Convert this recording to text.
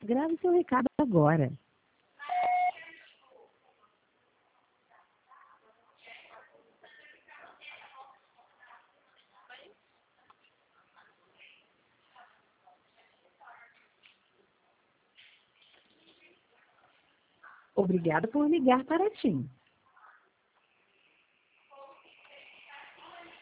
Grave seu recado agora. Obrigada por ligar para a TIM.